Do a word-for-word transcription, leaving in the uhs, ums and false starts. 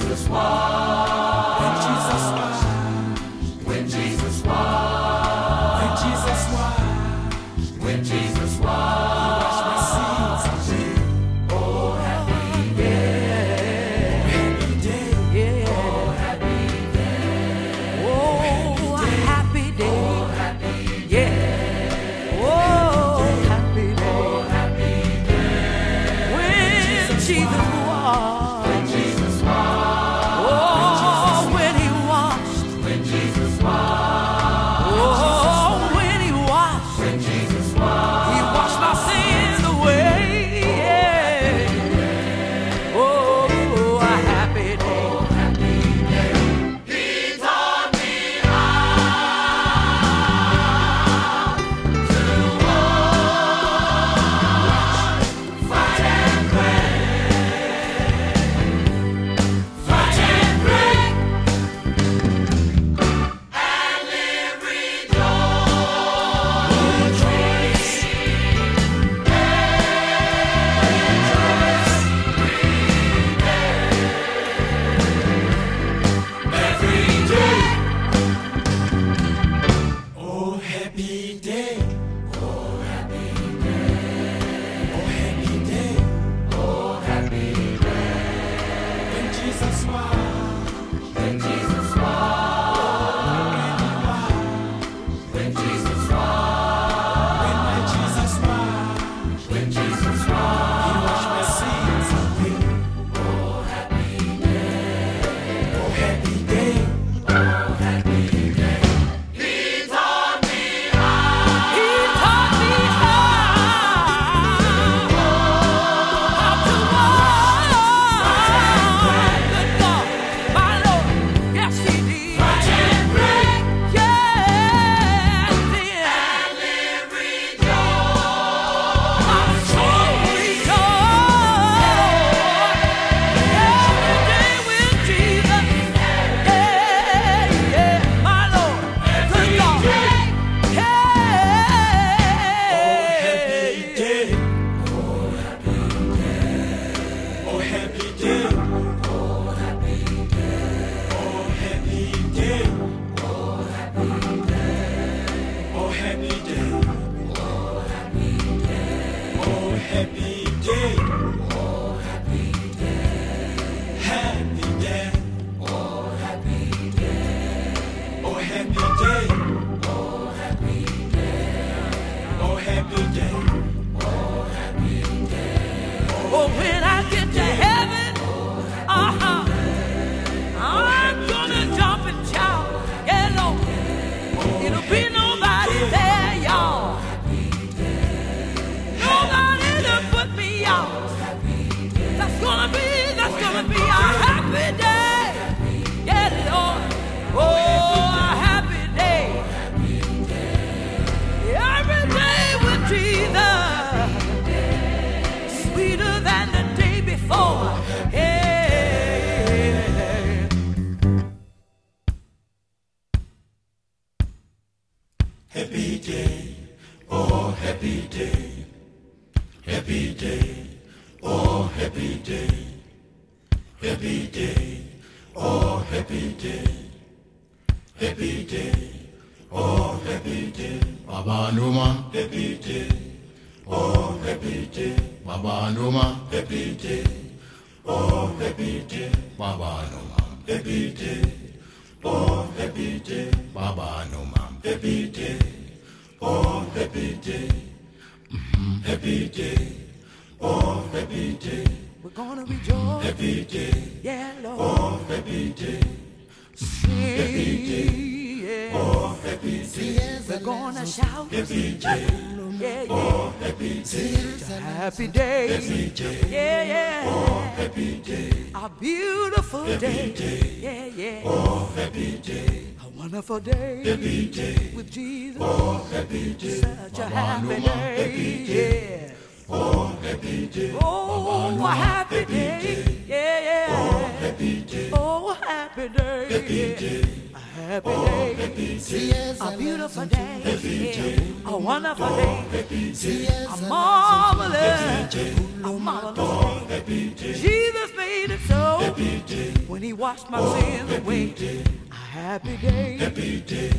Jesus washed, when Jesus washed, when Jesus washed, when Jesus washed, when Jesus washed, He washed my sins away. Oh, happy day, happy day, yeah. Oh, happy day, oh, happy day, oh, happy day, yeah. Oh, happy day, oh, happy day, when Jesus washed, when Jesus washed, oh, when He washed, when Jesus washed, oh, when He washed, when Jesus washed, He washed my sins away. Yeah. Oh, a happy day, oh, happy day. He taught me how to walk, fight and pray, fight and pray, and live rejoice. Every day. Oh, happy day. Oh, happy day. Oh, happy day. Oh, happy day. When Jesus washed, when Jesus washed, when Jesus washed, when my Jesus washed, when Jesus washed, He washed my sins away. Oh, happy day. Oh, happy day. Oh, happy day. He taught me how. He taught me how. How to walk. Good God, my Lord. Yes, He did. Fight and pray. Yes, He did. And live rejoice. My soul rejoice. Every day with Jesus. Yeah, yeah, my Lord. Good God. Oh, happy day. Oh, happy day. Oh, happy day. Oh, happy day. Oh, happy day. Oh, happy day. Oh, happy day. Oh, happy day. Happy day. Oh, happy day. Oh, happy day. Oh, happy day. Oh, happy day. Oh, happy day. Oh, when I get to heaven, uh-huh, I'm gonna jump and shout. Yeah, Lord. It'll be nobody there, y'all. Nobody to put me out. That's gonna be, that's gonna be a happy day. Yeah, Lord. Oh, a happy day. Every day with Jesus. Sweeter than the day before. Yeah. Happy day. Oh, happy day. Happy day. Oh, happy day. Happy day. Oh, happy day. Happy day. Oh, happy day. Baba Numa. Happy day. Oh, happy day. Baba Numa. Happy day. Oh, happy day. Baba Numa. Happy day. Oh, happy day. Baba Numa. Happy day. Oh, happy day. Happy day. Oh, happy day. We're gonna rejoice. Happy day. Yeah, Lord. Oh, happy day. Happy day. Yeah. Oh, happy day. We're gonna shout. Happy day. Yeah, yeah. Oh, happy day. It's a happy day. Happy day. Yeah, yeah. Oh, happy day. A beautiful happy day. day. Yeah, yeah. Oh, happy day. A wonderful day. Happy day. With Jesus. Oh, happy day. Such a happy day. Happy day. Yeah. Oh, happy day. Oh, a happy day. Yeah, yeah. Oh, happy day. Oh, happy day. Happy day. happy day, Yes, a I beautiful love day, yeah, a wonderful day, a marvelous, a marvelous day. Jesus made it so when he washed my sins away. A happy day,